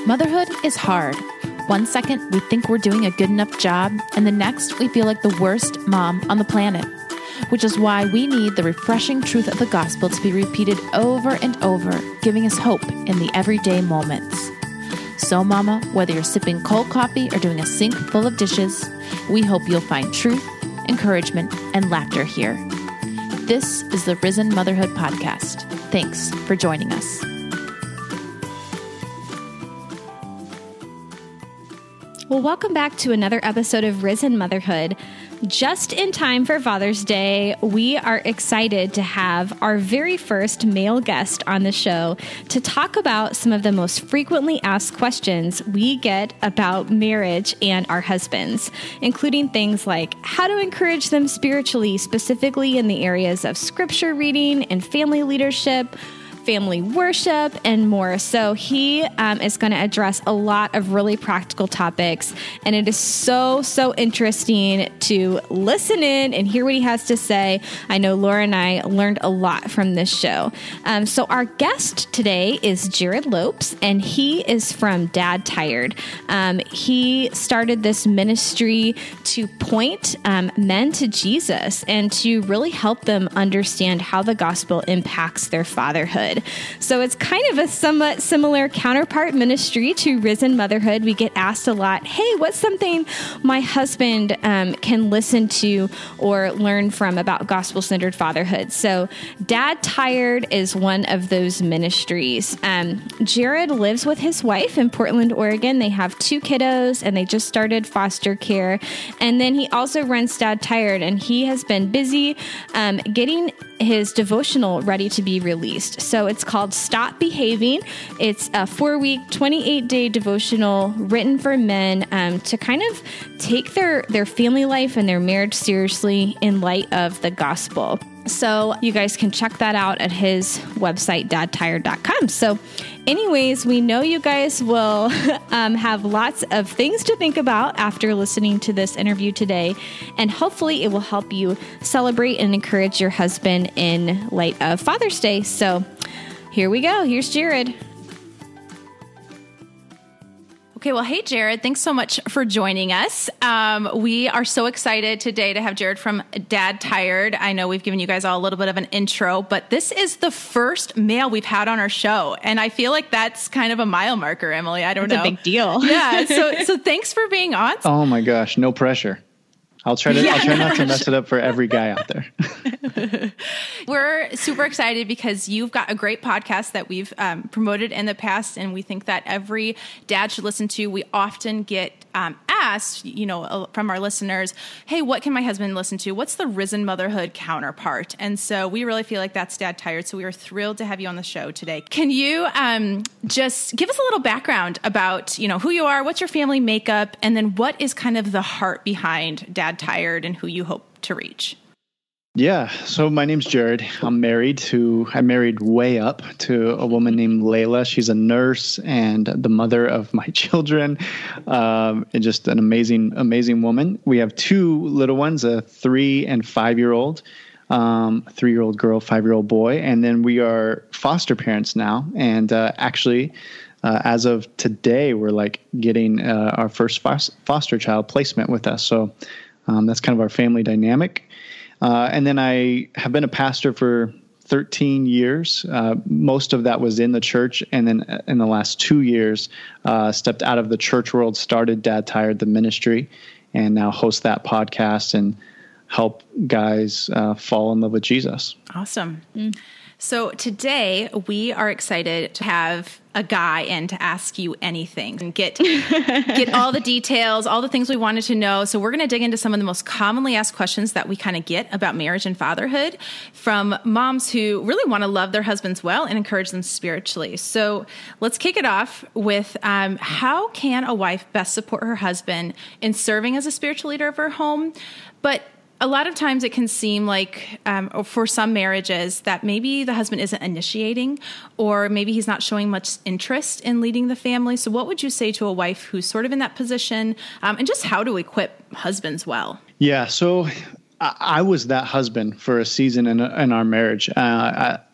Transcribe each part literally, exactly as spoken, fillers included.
Motherhood is hard. One second, we think we're doing a good enough job, and the next, we feel like the worst mom on the planet, which is why we need the refreshing truth of the gospel to be repeated over and over, giving us hope in the everyday moments. So, Mama, whether you're sipping cold coffee or doing a sink full of dishes, we hope you'll find truth, encouragement, and laughter here. This is the Risen Motherhood Podcast. Thanks for joining us. Well, welcome back to another episode of Risen Motherhood. Just in time for Father's Day, we are excited to have our very first male guest on the show to talk about some of the most frequently asked questions we get about marriage and our husbands, including things like how to encourage them spiritually, specifically in the areas of scripture reading and family leadership, family worship, and more. So he um, is going to address a lot of really practical topics, and it is so, so interesting to listen in and hear what he has to say. I know Laura and I learned a lot from this show. Um, so our guest today is Jared Lopes, and he is from Dad Tired. Um, he started this ministry to point um, men to Jesus and to really help them understand how the gospel impacts their fatherhood. So it's kind of a somewhat similar counterpart ministry to Risen Motherhood. We get asked a lot, hey, what's something my husband um, can listen to or learn from about gospel-centered fatherhood? So Dad Tired is one of those ministries. Um, Jared lives with his wife in Portland, Oregon. They have two kiddos, and they just started foster care. And then he also runs Dad Tired, and he has been busy um, getting his devotional ready to be released. So it's called Stop Behaving. It's a four-week, twenty-eight day devotional written for men um, to kind of take their, their family life and their marriage seriously in light of the gospel. So you guys can check that out at his website, dad tired dot com. So anyways, we know you guys will um, have lots of things to think about after listening to this interview today. And hopefully it will help you celebrate and encourage your husband in light of Father's Day. So here we go. Here's Jared. Okay, well, hey, Jared, thanks so much for joining us. Um, we are so excited today to have Jared from Dad Tired. I know we've given you guys all a little bit of an intro, but this is the first male we've had on our show. And I feel like that's kind of a mile marker, Emily. I don't That's know. a big deal. Yeah. So, so thanks for being on. Oh my gosh. No pressure. I'll try to, Yeah, I'll try no not to mess it up for every guy out there. We're super excited because you've got a great podcast that we've um, promoted in the past, and we think that every dad should listen to. We often get um, asked, you know, from our listeners, hey, what can my husband listen to? What's the Risen Motherhood counterpart? And so we really feel like that's Dad Tired. So we are thrilled to have you on the show today. Can you um, just give us a little background about, you know, who you are, what's your family makeup, and then what is kind of the heart behind Dad Tired and who you hope to reach? Yeah. So my name's Jared. I'm married to, I married way up to a woman named Layla. She's a nurse and the mother of my children, um, and just an amazing, amazing woman. We have two little ones, a three and five-year-old, um, a three-year-old girl, five-year-old boy. And then we are foster parents now. And uh, actually, uh, as of today, we're like getting uh, our first foster child placement with us. So um, that's kind of our family dynamic. Uh, and then I have been a pastor for thirteen years. Uh, most of that was in the church. And then in the last two years, uh, stepped out of the church world, started Dad Tired, the ministry, and now host that podcast and help guys uh, fall in love with Jesus. Awesome. Mm. So today we are excited to have a guy in to ask you anything and get get all the details, all the things we wanted to know. So we're going to dig into some of the most commonly asked questions that we kind of get about marriage and fatherhood from moms who really want to love their husbands well and encourage them spiritually. So let's kick it off with um, how can a wife best support her husband in serving as a spiritual leader of her home, but a lot of times it can seem like, um, for some marriages, that maybe the husband isn't initiating, or maybe he's not showing much interest in leading the family. So what would you say to a wife who's sort of in that position, um, and just how to equip husbands well? Yeah, so I, I was that husband for a season in, in our marriage. Uh, I,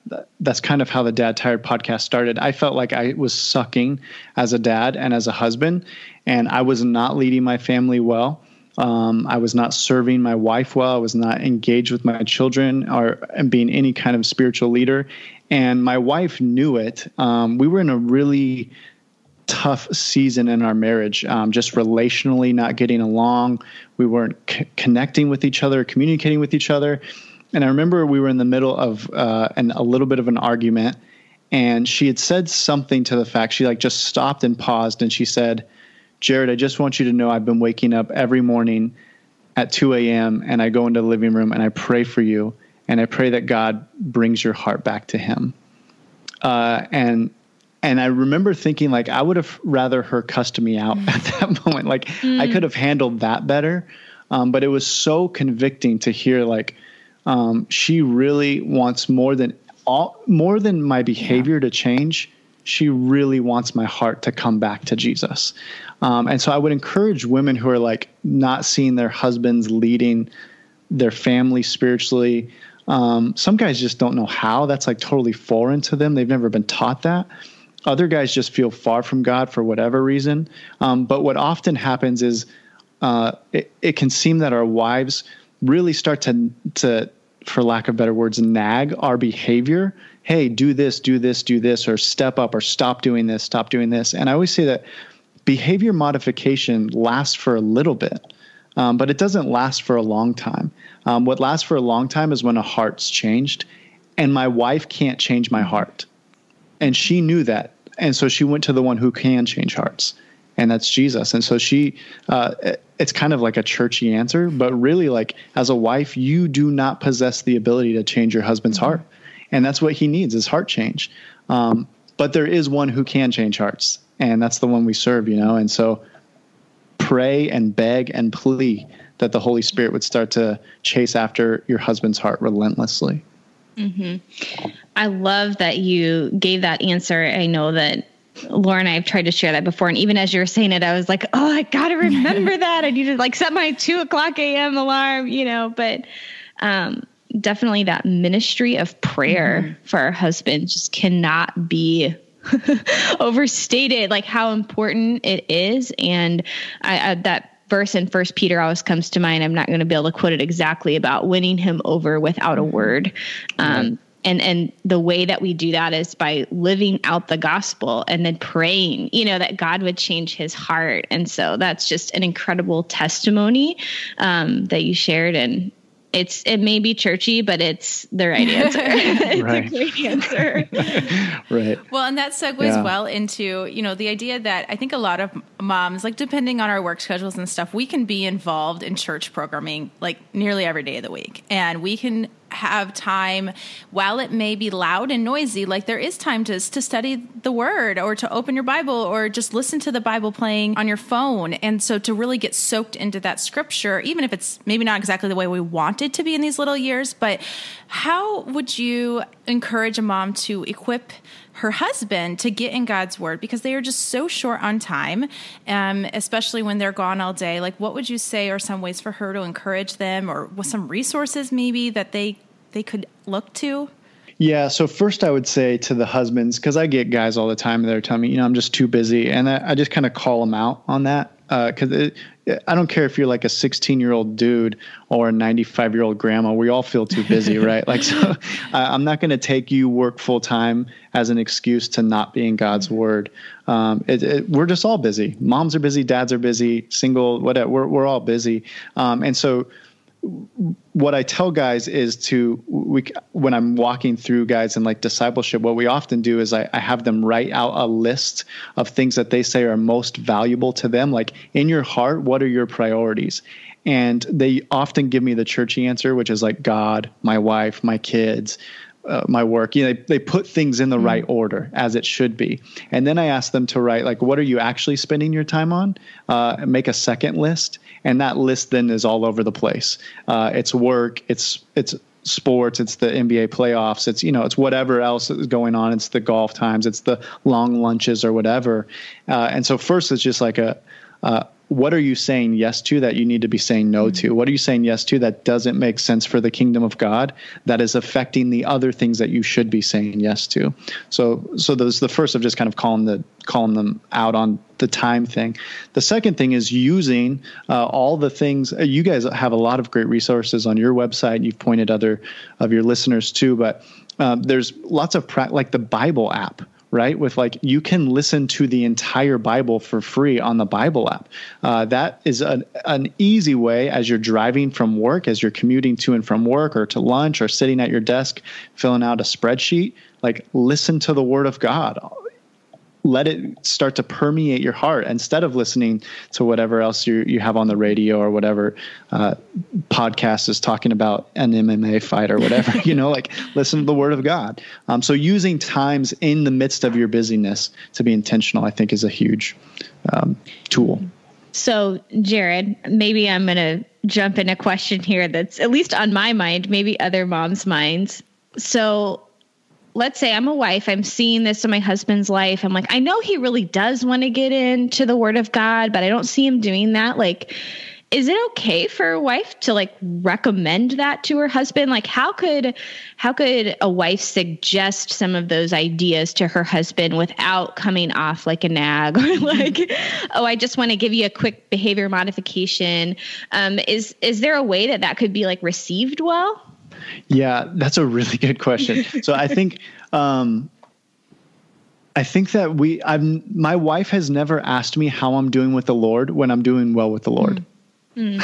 that's kind of how the Dad Tired podcast started. I felt like I was sucking as a dad and as a husband, and I was not leading my family well. Um, I was not serving my wife well. I was not engaged with my children or and being any kind of spiritual leader. And my wife knew it. Um, we were in a really tough season in our marriage, um, just relationally not getting along. We weren't c- connecting with each other, communicating with each other. And I remember we were in the middle of uh, an, a little bit of an argument, and she had said something to the fact, she like just stopped and paused, and she said, Jared, I just want you to know I've been waking up every morning at two a.m. and I go into the living room and I pray for you, and I pray that God brings your heart back to him. Uh, and and I remember thinking, like, I would have rather her cussed me out mm. at that moment. Like, mm. I could have handled that better. Um, but it was so convicting to hear, like, um, she really wants more than all, more than my behavior yeah. to change. She really wants my heart to come back to Jesus. Um, and so I would encourage women who are like not seeing their husbands leading their family spiritually. Um, some guys just don't know how. That's like totally foreign to them. They've never been taught that. Other guys just feel far from God for whatever reason. Um, but what often happens is uh, it, it can seem that our wives really start to, to, for lack of better words, nag our behavior. Hey, do this, do this, do this, or step up, or stop doing this, stop doing this. And I always say that behavior modification lasts for a little bit, um, but it doesn't last for a long time. Um, what lasts for a long time is when a heart's changed, and my wife can't change my heart. And she knew that. And so she went to the one who can change hearts, and that's Jesus. And so she, uh, it's kind of like a churchy answer, but really, like, as a wife, you do not possess the ability to change your husband's mm-hmm. heart. And that's what he needs, is heart change. Um, but there is one who can change hearts, and that's the one we serve, you know? And so pray and beg and plea that the Holy Spirit would start to chase after your husband's heart relentlessly. Mm-hmm. I love that you gave that answer. I know that Laura and I have tried to share that before. And even as you were saying it, I was like, oh, I got to remember that. I need to like set my two o'clock a.m. alarm, you know, but, um, definitely that ministry of prayer mm-hmm. for our husbands just cannot be overstated, like how important it is. And I, I that verse in First Peter always comes to mind. I'm not going to be able to quote it exactly, about winning him over without a word. Um, mm-hmm. And, and the way that we do that is by living out the gospel and then praying, you know, that God would change his heart. And so that's just an incredible testimony um, that you shared. And It's it may be churchy, but it's the right answer. It's right. a great answer. Right. Well, and that segues yeah. well into, you know, the idea that I think a lot of moms, like depending on our work schedules and stuff, we can be involved in church programming like nearly every day of the week. And we can have time, while it may be loud and noisy, like there is time to, to study the word, or to open your Bible, or just listen to the Bible playing on your phone. And so to really get soaked into that scripture, even if it's maybe not exactly the way we want it to be in these little years, but how would you encourage a mom to equip her husband to get in God's word, because they are just so short on time, um, especially when they're gone all day? Like, what would you say are some ways for her to encourage them, or with some resources maybe that they, they could look to? Yeah. So first I would say to the husbands, because I get guys all the time that are telling me, you know, I'm just too busy. And I, I just kind of call them out on that. Uh, cause it, I don't care if you're like a sixteen year old dude or a ninety-five year old grandma, we all feel too busy, right? Like, so I, I'm not going to take you work full time as an excuse to not be in God's word. Um, it, it, we're just all busy. Moms are busy. Dads are busy, single, whatever. We're, we're all busy. Um, and so what I tell guys is to, we, when I'm walking through guys in like discipleship, what we often do is I, I have them write out a list of things that they say are most valuable to them. Like, in your heart, what are your priorities? And they often give me the churchy answer, which is like God, my wife, my kids, uh, my work. You know, they, they put things in the mm-hmm. right order, as it should be. And then I ask them to write, like, what are you actually spending your time on? Uh, make a second list. And that list then is all over the place. Uh, it's work, it's it's sports, it's the N B A playoffs, it's, you know, it's whatever else is going on. It's the golf times, it's the long lunches or whatever. Uh, and so first it's just like a, uh, what are you saying yes to that you need to be saying no to? What are you saying yes to that doesn't make sense for the kingdom of God, that is affecting the other things that you should be saying yes to? So, so there's the first of just kind of calling the calling them out on the time thing. The second thing is using uh, all the things. Uh, you guys have a lot of great resources on your website. You've pointed other of your listeners too, but um, there's lots of pra- like the Bible app. Right? With like, you can listen to the entire Bible for free on the Bible app. Uh, that is an, an easy way as you're driving from work, as you're commuting to and from work or to lunch or sitting at your desk, filling out a spreadsheet, like listen to the Word of God. Let it start to permeate your heart instead of listening to whatever else you you have on the radio or whatever uh, podcast is talking about an M M A fight or whatever, you know, like listen to the Word of God. Um, so using times in the midst of your busyness to be intentional, I think is a huge um, tool. So Jared, maybe I'm going to jump in a question here that's at least on my mind, maybe other moms' minds. So let's say I'm a wife, I'm seeing this in my husband's life. I'm like, I know he really does want to get into the Word of God, but I don't see him doing that. Like, is it okay for a wife to like recommend that to her husband? Like, how could, how could a wife suggest some of those ideas to her husband without coming off like a nag or like, oh, I just want to give you a quick behavior modification? Um, is, is there a way that that could be like received well? Yeah, that's a really good question. So I think, um, I think that we, I'm, my wife has never asked me how I'm doing with the Lord when I'm doing well with the Lord. Mm.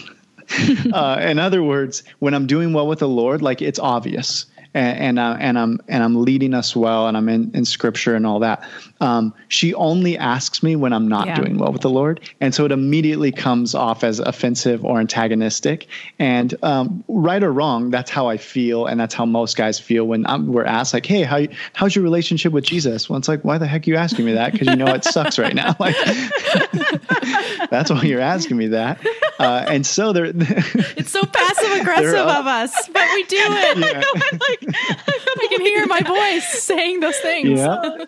uh, in other words, when I'm doing well with the Lord, like it's obvious. And, and, uh, and I'm and I'm leading us well, and I'm in, in Scripture and all that. Um, she only asks me when I'm not yeah. doing well with the Lord, and so it immediately comes off as offensive or antagonistic. And um, right or wrong, that's how I feel, and that's how most guys feel when I'm, we're asked, like, "Hey, how how's your relationship with Jesus?" Well, it's like, why the heck are you asking me that? Because you know it sucks right now. Like, that's why you're asking me that. Uh, and so there, it's so passive aggressive of us, but we do it. Yeah. I'm like, I can hear my voice saying those things. Yeah.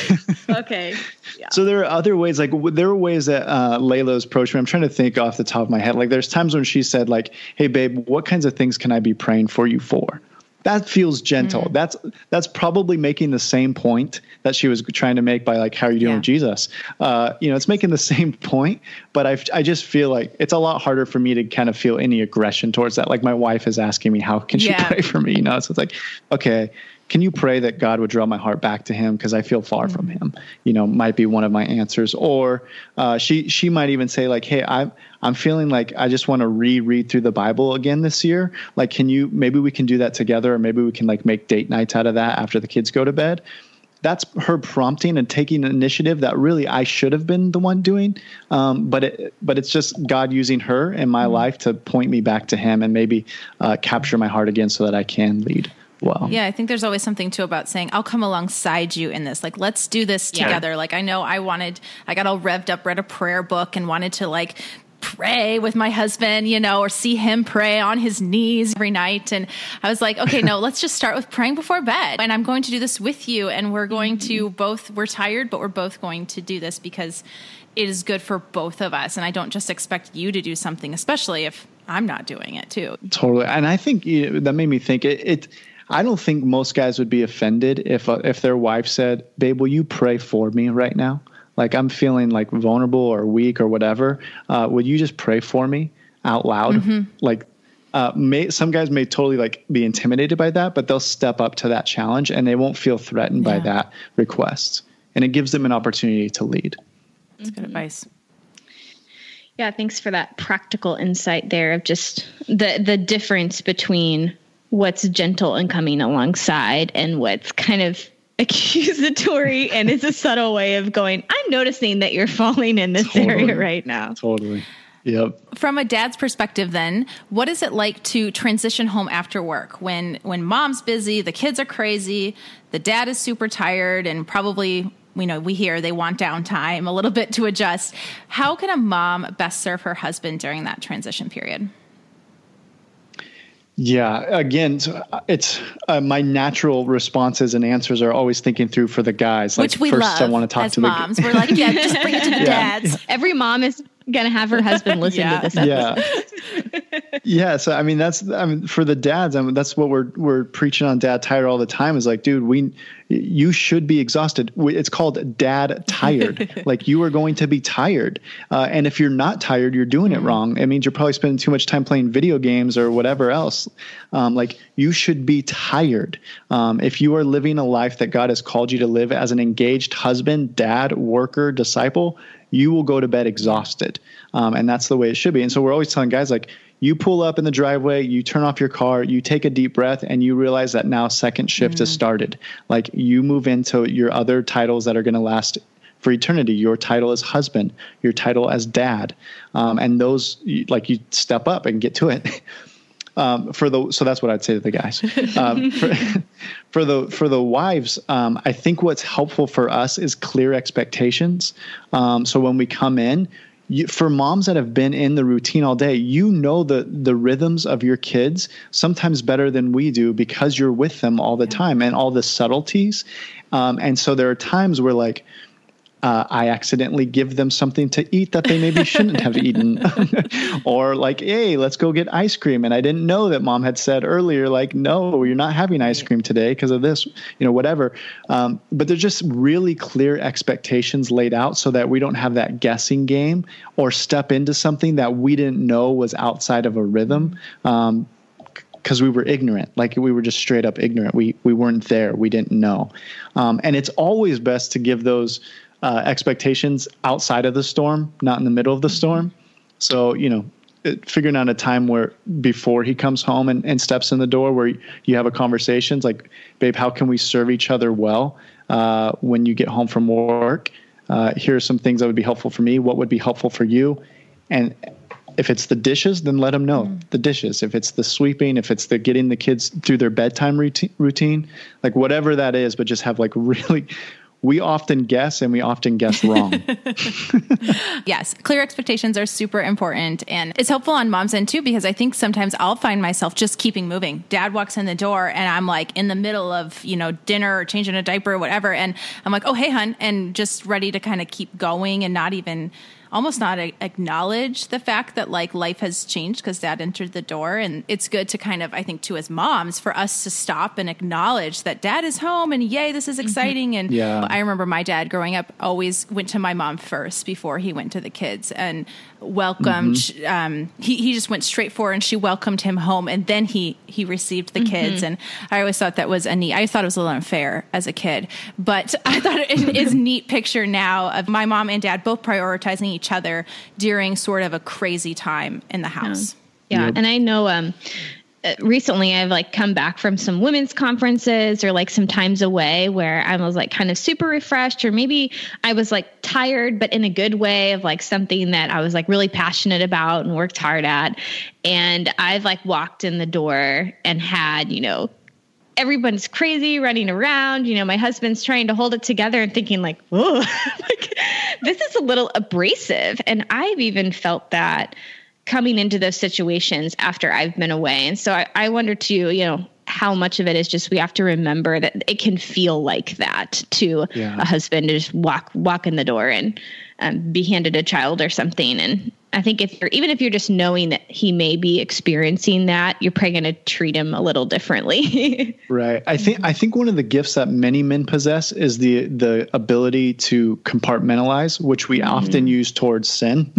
Okay. Yeah. So there are other ways, like w- there are ways that uh, Layla's approached me. I'm trying to think off the top of my head. Like there's times when she said like, "Hey babe, what kinds of things can I be praying for you for?" That feels gentle. Mm. That's that's probably making the same point that she was trying to make by like, how are you doing yeah. with Jesus? Uh, you know, it's making the same point, but I I just feel like it's a lot harder for me to kind of feel any aggression towards that. Like my wife is asking me, how can she yeah. pray for me? You know, so it's like, okay, can you pray that God would draw my heart back to him because I feel far mm-hmm. from him? You know, might be one of my answers. Or uh, she she might even say like, hey, I'm I'm feeling like I just want to reread through the Bible again this year. Like, can you, maybe we can do that together, or maybe we can like make date nights out of that after the kids go to bed. That's her prompting and taking an initiative that really I should have been the one doing. Um, but it, but it's just God using her in my mm-hmm. life to point me back to him and maybe uh, capture my heart again so that I can lead. Wow. Yeah, I think there's always something too about saying, I'll come alongside you in this. Like, let's do this together. Yeah. Like, I know I wanted, I got all revved up, read a prayer book and wanted to like pray with my husband, you know, or see him pray on his knees every night. And I was like, okay, no, let's just start with praying before bed. And I'm going to do this with you. And we're going to both, we're tired, but we're both going to do this because it is good for both of us. And I don't just expect you to do something, especially if I'm not doing it too. Totally. And I think you know, that made me think it, it I don't think most guys would be offended if uh, if their wife said, "Babe, will you pray for me right now? Like I'm feeling like vulnerable or weak or whatever. Uh, would you just pray for me out loud?" Mm-hmm. Like uh, may, some guys may totally like be intimidated by that, but they'll step up to that challenge and they won't feel threatened yeah. by that request. And it gives them an opportunity to lead. That's mm-hmm. good advice. Yeah, thanks for that practical insight there of just the the difference between what's gentle and coming alongside and what's kind of accusatory and it's a subtle way of going, I'm noticing that you're falling in this totally. area right now. Totally. Yep. From a dad's perspective then, what is it like to transition home after work when when mom's busy, the kids are crazy, the dad is super tired and probably, you know, we hear they want downtime, a little bit to adjust. How can a mom best serve her husband during that transition period? Yeah. Again, so it's uh, my natural responses and answers are always thinking through for the guys. Which like, we first love I want to talk as to moms. the We're like, yeah, just bring it to the Yeah. dads. Every mom is going to have her husband listen Yeah. to this episode. Yeah. Yeah. So, I mean, that's, I mean, for the dads, I mean, that's what we're, we're preaching on Dad Tired all the time is like, dude, we, you should be exhausted. It's called Dad Tired. Like you are going to be tired. Uh, and if you're not tired, you're doing it wrong. It means you're probably spending too much time playing video games or whatever else. Um, like you should be tired. Um, if you are living a life that God has called you to live as an engaged husband, dad, worker, disciple, you will go to bed exhausted. Um, and that's the way it should be. And so we're always telling guys like, you pull up in the driveway, you turn off your car, you take a deep breath, and you realize that now second shift mm. has started. Like you move into your other titles that are going to last for eternity. Your title as husband, your title as dad. Um, and those, like you step up and get to it. Um, for the, so that's what I'd say to the guys. Um, for, for the, for the wives, um, I think what's helpful for us is clear expectations. Um, so when we come in, You, for moms that have been in the routine all day, you know the the rhythms of your kids sometimes better than we do because you're with them all the time and all the subtleties. Um, and so there are times where like, uh, I accidentally give them something to eat that they maybe shouldn't have eaten. Or like, hey, let's go get ice cream. And I didn't know that mom had said earlier, like, no, you're not having ice cream today because of this, you know, whatever. Um, but there's just really clear expectations laid out so that we don't have that guessing game or step into something that we didn't know was outside of a rhythm. Um, because we were ignorant, like we were just straight up ignorant. We we weren't there. We didn't know. Um, and it's always best to give those uh, expectations outside of the storm, not in the middle of the storm. So, you know, it, figuring out a time where before he comes home and, and steps in the door where you have a conversation, it's like, babe, how can we serve each other well uh, when you get home from work? Uh, here are some things that would be helpful for me. What would be helpful for you? And if it's the dishes, then let them know mm. the dishes. If it's the sweeping, if it's the getting the kids through their bedtime routine, routine, like whatever that is, but just have like really, we often guess and we often guess wrong. Yes. Clear expectations are super important. And it's helpful on mom's end too, because I think sometimes I'll find myself just keeping moving. Dad walks in the door and I'm like in the middle of, you know, dinner or changing a diaper or whatever. And I'm like, oh, hey, hun, and just ready to kind of keep going and not even almost not a- acknowledge the fact that like life has changed because dad entered the door. And it's good to kind of, I think too, as moms, for us to stop and acknowledge that dad is home and yay, this is exciting. And yeah. I remember my dad growing up always went to my mom first before he went to the kids and welcomed, mm-hmm. um, he, he just went straight for her and she welcomed him home. And then he, he received the mm-hmm. kids. And I always thought that was a neat, I thought it was a little unfair as a kid, but I thought it is a neat picture now of my mom and dad both prioritizing each other during sort of a crazy time in the house. Yeah. yeah. Yep. And I know, um, recently I've like come back from some women's conferences or like some times away where I was like kind of super refreshed, or maybe I was like tired, but in a good way of like something that I was like really passionate about and worked hard at. And I've like walked in the door and had, you know, everyone's crazy running around, you know, my husband's trying to hold it together and thinking like, whoa, like, this is a little abrasive. And I've even felt that coming into those situations after I've been away. And so I, I wonder too, you know, how much of it is just, we have to remember that it can feel like that to yeah. a husband to just walk, walk in the door and um, be handed a child or something. And I think if you're, even if you're just knowing that he may be experiencing that, you're probably going to treat him a little differently. Right. I think, I think one of the gifts that many men possess is the, the ability to compartmentalize, which we mm-hmm. often use towards sin.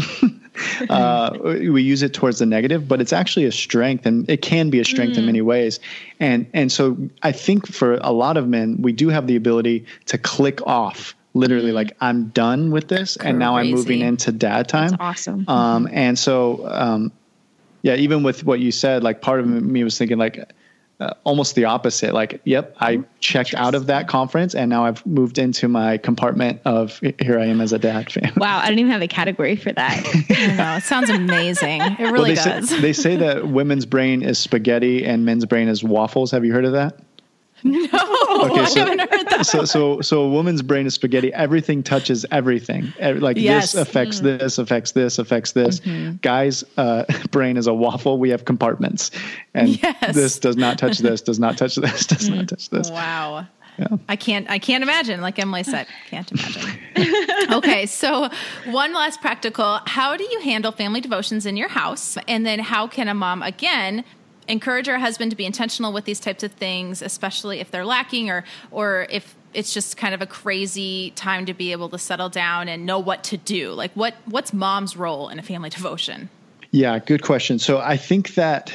uh, we use it towards the negative, but it's actually a strength, and it can be a strength mm. in many ways. And, and so I think for a lot of men, we do have the ability to click off. Literally, like, I'm done with this, Crazy. and now I'm moving into dad time. That's awesome. Um, and so, um, yeah, even with what you said, like, part of me was thinking, like, uh, almost the opposite. Like, yep, I checked out of that conference, and now I've moved into my compartment of here I am as a dad fan. Wow, I don't even have a category for that. I know, it sounds amazing. It really well, they does. Say, they say that women's brain is spaghetti and men's brain is waffles. Have you heard of that? No, Okay, I so, haven't heard that. so so so a woman's brain is spaghetti. Everything touches everything. Ev- Like Yes. this affects mm. this, affects this, affects this. Mm-hmm. Guys' uh, brain is a waffle. We have compartments, and yes. this does not touch this, does not touch this, does mm. not touch this. Wow. Yeah. I can't, I can't imagine, like Emily said, can't imagine. Okay. So one last practical, how do you handle family devotions in your house? And then how can a mom, again, encourage her husband to be intentional with these types of things, especially if they're lacking or, or if it's just kind of a crazy time to be able to settle down and know what to do? Like what, what's mom's role in a family devotion? Yeah, good question. So I think that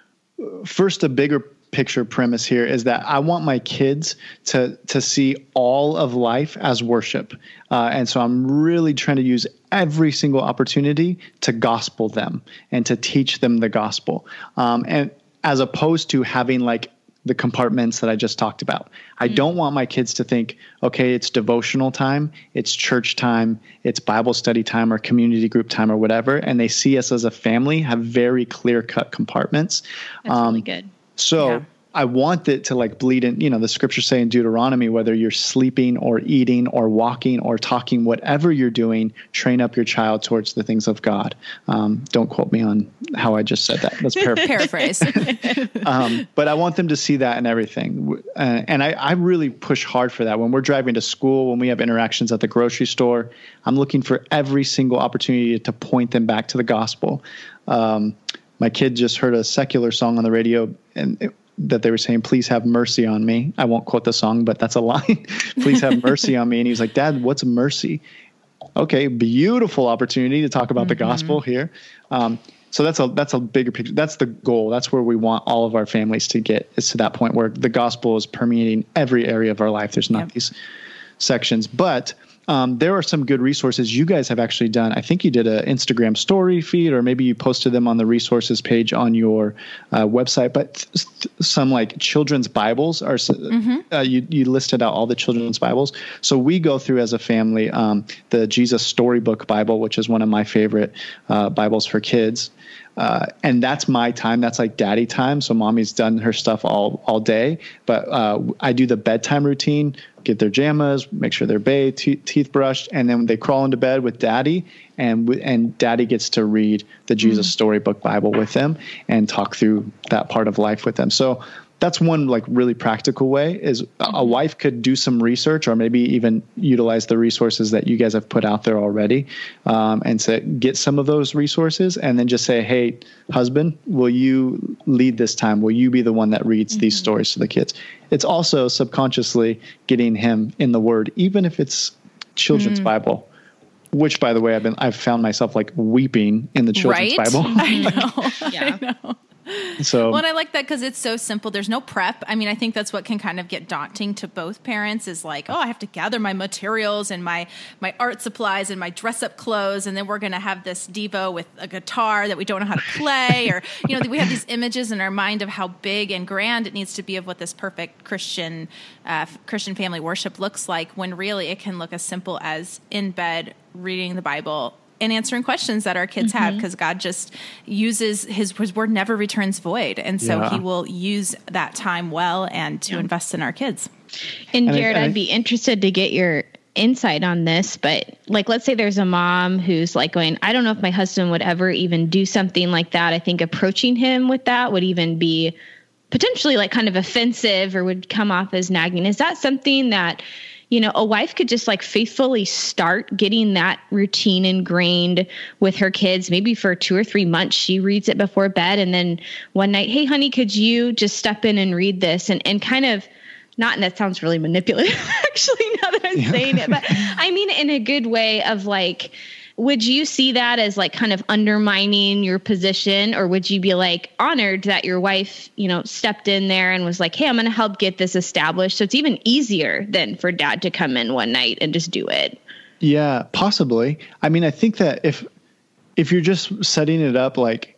first, a bigger picture premise here is that I want my kids to to see all of life as worship. Uh, and so I'm really trying to use every single opportunity to gospel them and to teach them the gospel. Um, and as opposed to having like the compartments that I just talked about. I mm-hmm. don't want my kids to think, okay, it's devotional time, it's church time, it's Bible study time or community group time or whatever. And they see us as a family have very clear cut compartments. That's um, really good. So yeah. I want it to like bleed in, you know, the scriptures say in Deuteronomy, whether you're sleeping or eating or walking or talking, whatever you're doing, train up your child towards the things of God. Um, don't quote me on how I just said that. That's paraphrase. Paraphrase. um, but I want them to see that in everything. Uh, and I, I really push hard for that. When we're driving to school, when we have interactions at the grocery store, I'm looking for every single opportunity to point them back to the gospel. Um, my kid just heard a secular song on the radio and it, that they were saying, please have mercy on me. I won't quote the song, but that's a line. Please have mercy on me. And he was like, Dad, what's mercy? Okay. Beautiful opportunity to talk about mm-hmm. the gospel here. Um, so that's a, that's a bigger picture. That's the goal. That's where we want all of our families to get, is to that point where the gospel is permeating every area of our life. There's not yep. these sections, but Um, there are some good resources you guys have actually done. I think you did an Instagram story feed, or maybe you posted them on the resources page on your uh, website. But th- some like children's Bibles are. Mm-hmm. Uh, you you listed out all the children's Bibles. So we go through as a family um, the Jesus Storybook Bible, which is one of my favorite uh, Bibles for kids. Uh, and that's my time. That's like daddy time. So mommy's done her stuff all, all day, but, uh, I do the bedtime routine, get their jammas, make sure they're bathed, te- teeth brushed. And then they crawl into bed with daddy and, w- and daddy gets to read the Jesus mm. Storybook Bible with them and talk through that part of life with them. So that's one like really practical way is a, a wife could do some research or maybe even utilize the resources that you guys have put out there already um, and to get some of those resources and then just say, hey, husband, will you lead this time? Will you be the one that reads mm-hmm. these stories to the kids? It's also subconsciously getting him in the word, even if it's children's mm-hmm. Bible. Which, by the way, I've been I've found myself like weeping in the children's right? Bible. I know. yeah. I know. So, well, and I like that because it's so simple. There's no prep. I mean, I think that's what can kind of get daunting to both parents is like, oh, I have to gather my materials and my, my art supplies and my dress up clothes. And then we're going to have this Devo with a guitar that we don't know how to play. Or, you know, we have these images in our mind of how big and grand it needs to be of what this perfect Christian, uh, Christian family worship looks like, when really it can look as simple as in bed, reading the Bible, and answering questions that our kids mm-hmm. have, because God just uses his, his word never returns void. And so yeah. he will use that time well and to yeah. invest in our kids. And Jared, I'd be interested to get your insight on this, but like, let's say there's a mom who's like going, I don't know if my husband would ever even do something like that. I think approaching him with that would even be potentially like kind of offensive or would come off as nagging. Is that something that, you know, a wife could just like faithfully start getting that routine ingrained with her kids? Maybe for two or three months, she reads it before bed. And then one night, hey, honey, could you just step in and read this? And, and kind of not, and that sounds really manipulative, actually, now that I'm yeah. saying it, but I mean, in a good way of like, would you see that as like kind of undermining your position, or would you be like honored that your wife, you know, stepped in there and was like, hey, I'm going to help get this established? So it's even easier than for dad to come in one night and just do it. Yeah, possibly. I mean, I think that if, if you're just setting it up, like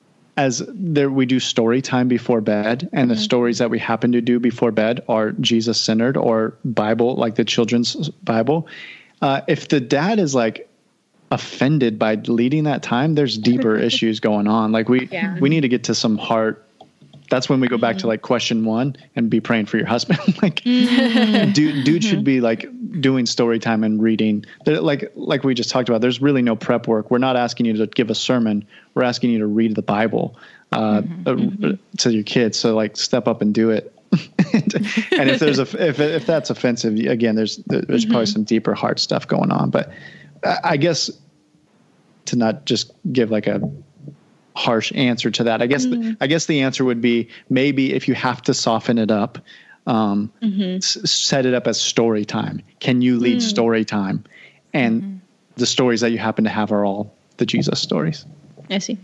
as there, we do story time before bed, and mm-hmm. the stories that we happen to do before bed are Jesus centered or Bible, like the children's Bible. Uh, if the dad is like offended by leading that time, there's deeper issues going on. Like we, yeah. we need to get to some heart that's when we go back to like question one and be praying for your husband. Like dude, dude should be like doing story time and reading. They're like, like we just talked about, there's really no prep work. We're not asking you to give a sermon. We're asking you to read the Bible uh, mm-hmm, uh, mm-hmm. to your kids. So like step up and do it. and, and if there's a, if, if that's offensive, again, there's, there's mm-hmm. probably some deeper heart stuff going on, but I, I guess to not just give like a harsh answer to that, I guess, mm-hmm. the, I guess the answer would be maybe if you have to soften it up, um, mm-hmm. s- set it up as story time. Can you lead mm. story time? And mm-hmm. the stories that you happen to have are all the Jesus stories. I see.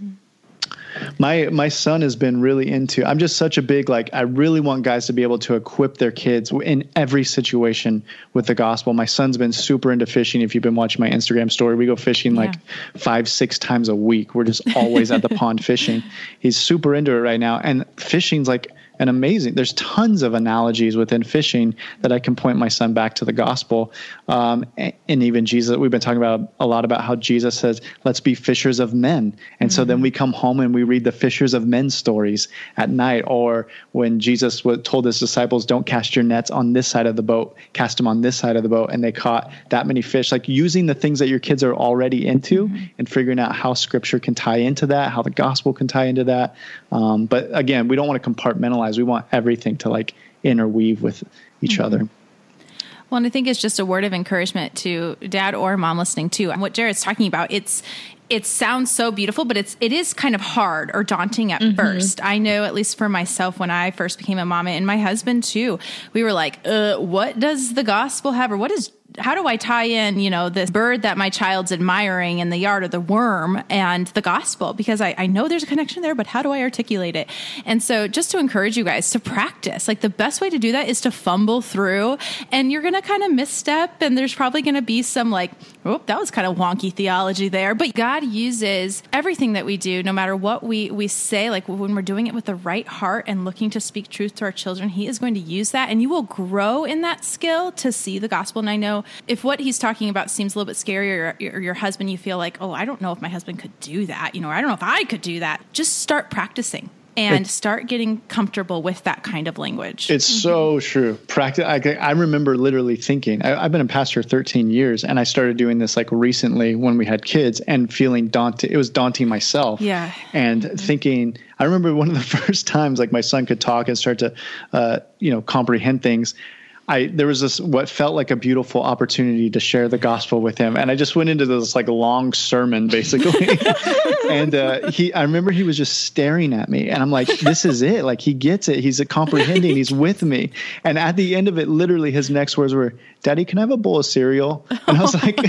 My my son has been really into, I'm just such a big, like, I really want guys to be able to equip their kids in every situation with the gospel. My son's been super into fishing. If you've been watching my Instagram story, we go fishing yeah. like five, six times a week. We're just always at the pond fishing. He's super into it right now. And fishing's like an amazing, there's tons of analogies within fishing that I can point my son back to the gospel. Um, and, and even Jesus, we've been talking about a lot about how Jesus says, let's be fishers of men. And mm-hmm. so then we come home and we read the fishers of men stories at night, or when Jesus w- told his disciples, don't cast your nets on this side of the boat, cast them on this side of the boat. And they caught that many fish, like using the things that your kids are already into mm-hmm. and figuring out how scripture can tie into that, how the gospel can tie into that. Um, but again, we don't want to compartmentalize. We want everything to like interweave with each mm-hmm. other. Well, and I think it's just a word of encouragement to dad or mom listening too. And what Jared's talking about, it's, it sounds so beautiful, but it's, it is kind of hard or daunting at mm-hmm. first. I know, at least for myself, when I first became a mom, and my husband too, we were like, uh, what does the gospel have? Or what is, how do I tie in, you know, this bird that my child's admiring in the yard, or the worm, and the gospel? Because I, I know there's a connection there, but how do I articulate it? And so just to encourage you guys to practice, like the best way to do that is to fumble through, and you're going to kind of misstep, and there's probably going to be some like, oh, that was kind of wonky theology there. But God uses everything that we do, no matter what we, we say, like when we're doing it with the right heart and looking to speak truth to our children, he is going to use that, and you will grow in that skill to see the gospel. And I know if what he's talking about seems a little bit scary, or, or your husband, you feel like, oh, I don't know if my husband could do that. You know, or I don't know if I could do that. Just start practicing and it, start getting comfortable with that kind of language. It's mm-hmm. so true. Practice. I, I remember literally thinking, I, I've been a pastor thirteen years, and I started doing this like recently when we had kids, and feeling daunted. It was daunting myself. Yeah. And mm-hmm. thinking, I remember one of the first times like my son could talk and start to, uh, you know, comprehend things. I, there was this, what felt like a beautiful opportunity to share the gospel with him. And I just went into this like long sermon basically. and, uh, he, I remember he was just staring at me, and I'm like, this is it. Like he gets it. He's comprehending. He's with me. And at the end of it, literally his next words were, Daddy, can I have a bowl of cereal? And I was like,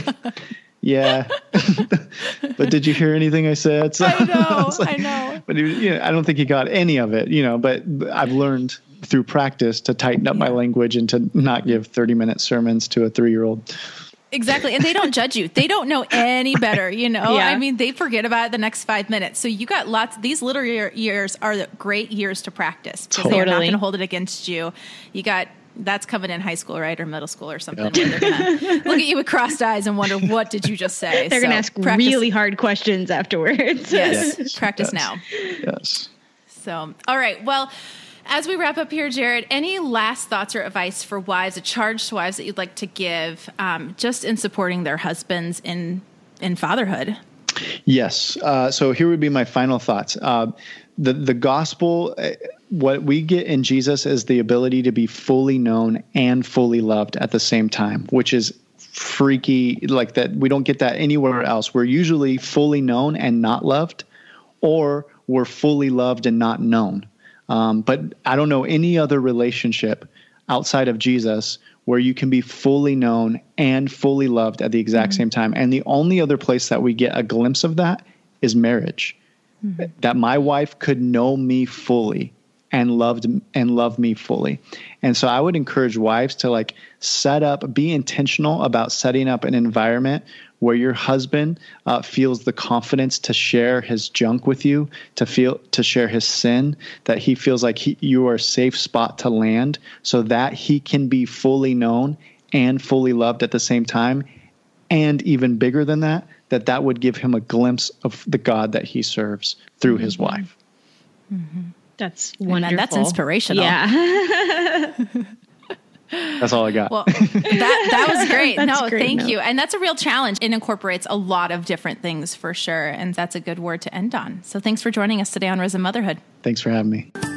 yeah, but did you hear anything I said? So I know, I, like, I know. But he, you know, I don't think he got any of it, you know, but I've learned through practice to tighten up yeah. my language and to not give thirty minute sermons to a three-year-old. Exactly. And they don't judge you. They don't know any better, you know? Yeah. I mean, they forget about it the next five minutes. So you got lots, these little years are the great years to practice, because totally. They're not going to hold it against you. You got, that's coming in high school, right? Or middle school or something. Yep. Where they're going to look at you with crossed eyes and wonder, what did you just say? They're so going to ask practice, really hard questions afterwards. Yes. yes. Practice yes. now. Yes. So, all right. Well, as we wrap up here, Jared, any last thoughts or advice for wives, a charge to wives that you'd like to give, um, just in supporting their husbands in in fatherhood? Yes. Uh, so here would be my final thoughts. Uh, the the gospel, what we get in Jesus is the ability to be fully known and fully loved at the same time, which is freaky. Like that, we don't get that anywhere else. We're usually fully known and not loved, or we're fully loved and not known. Um, but I don't know any other relationship outside of Jesus where you can be fully known and fully loved at the exact mm-hmm. same time. And the only other place that we get a glimpse of that is marriage. Mm-hmm. That my wife could know me fully and loved and love me fully. And so I would encourage wives to like set up, be intentional about setting up an environment where your husband uh, feels the confidence to share his junk with you, to feel, to share his sin, that he feels like he, you are a safe spot to land, so that he can be fully known and fully loved at the same time. And even bigger than that, that that would give him a glimpse of the God that he serves through mm-hmm. his wife. Mm-hmm. That's wonderful. And that's inspirational. Yeah. That's all I got. Well, that, that was great. That's no, great, thank no. you. And that's a real challenge. It incorporates a lot of different things for sure. And that's a good word to end on. So thanks for joining us today on Risen Motherhood. Thanks for having me.